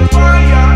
твоя.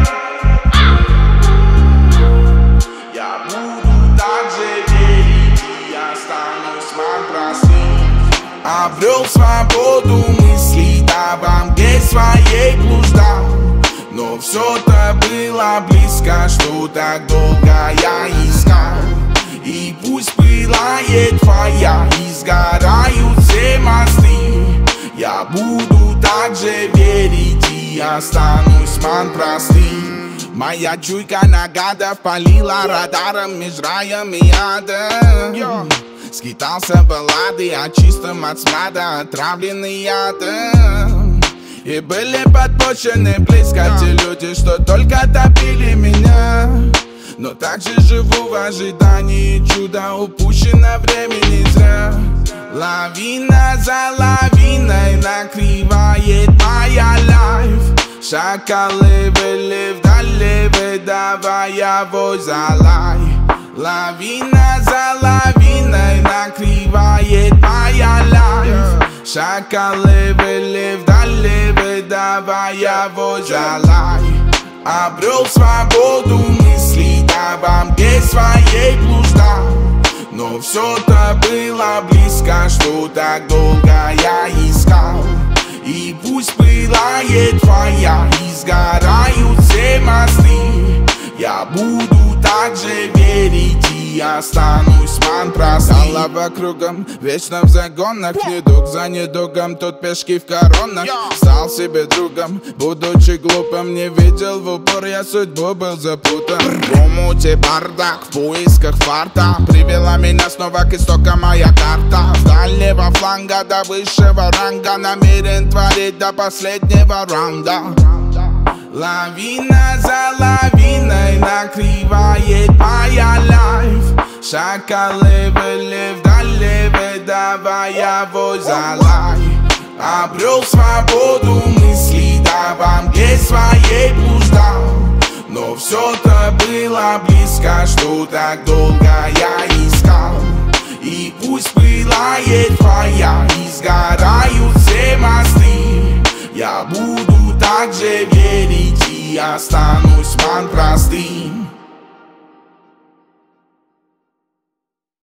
Я буду так же верить и останусь простым. Обрел свободу мыслей, обо мне своей блуждал. Но все-то было близко, что так долго я искал. И пусть пылает твоя, и сгорают все мосты, я буду так же верить и останусь простым. Моя чуйка на гадов палила радаром меж раем и адом. Скитался баллады о чистом от смрада, отравленный ядом. И были подпущены близко те люди, что только топили меня. Но также живу в ожидании чуда, упущено времени зря. Лавина за лавиной накрывает моя лайф. Шакалы были вдали, выдавая вой за лай. Лавина за лавиной накрывает моя лайф. Шакалы были вдали, выдавая вой за лай. Обрел свободу мыслей, обо мне своей блуждал. Но все-то было близко, что так долго я искал. И пусть пылает твоя, и сгорают все мосты, я буду так же верить и останусь простым. Голова кругом, вечно в загонах, недуг за недугом, тут пешки в коронах. Стал себе другом, будучи глупым, не видел в упор, я судьбу был запутан. В умуте бардак, в поисках фарта привела меня снова к истокам моя карта. С дальнего фланга до высшего ранга намерен творить до последнего раунда. Лавина за лавиной накрывает моя лайф. Шакалы были вдали, выдавая вой за лай. Обрел свободу мыслей, обо мне своей блуждал. Но все-то было близко, что так долго я искал. И пусть пылает твоя, и сгорают все мосты, я буду так же верить и останусь простым.